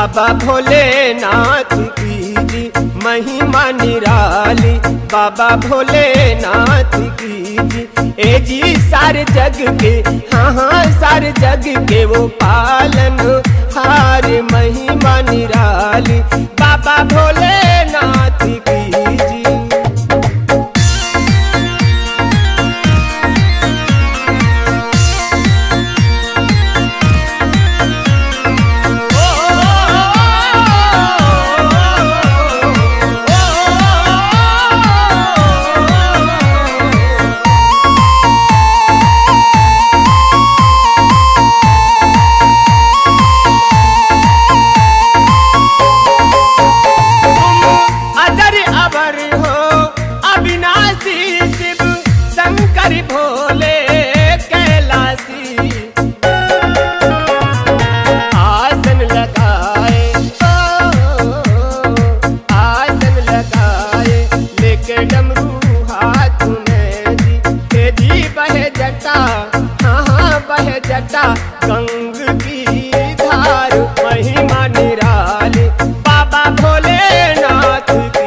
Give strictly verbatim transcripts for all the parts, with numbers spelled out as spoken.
बाबा भोलेनाथ की जी महिमा निराली, बाबा भोलेनाथ की जी। ए जी सारे जग के, हाँ हाँ सारे जग के वो पालन हार महिमा निराली, बाबा भोलेनाथ की जी। भोले कैलासी आसन लगाए, ओ आसन लगाए, लेके डमरू हाथ में जी। तेजी बहे जटा, हाँ हाँ बहे जटा, गंग की धार महिमा निराली, बाबा भोलेनाथ की।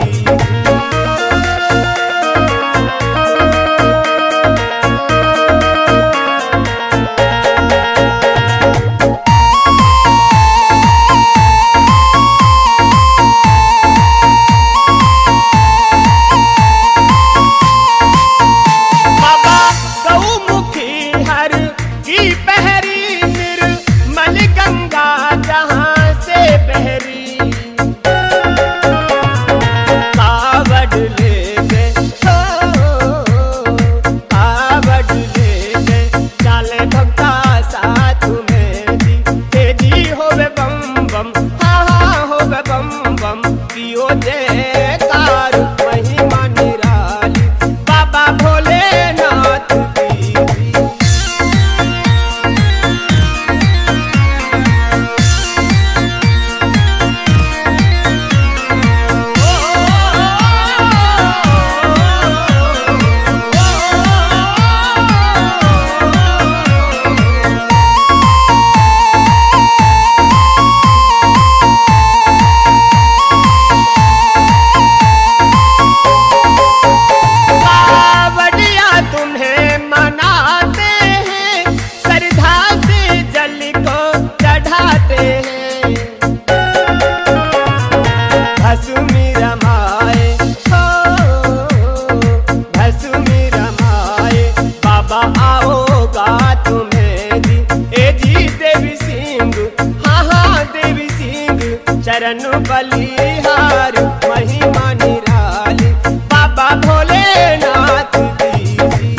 चरण बलिहार महिमा निराली, बाबा भोलेनाथ की जी।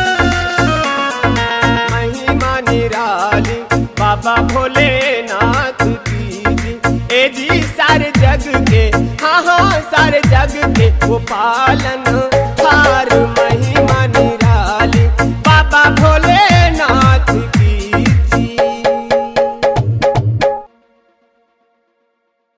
महिमा निराली, बाबा भोलेनाथ की जी। ए जी सारे जग के, हाँ हाँ सारे जग के वो पालन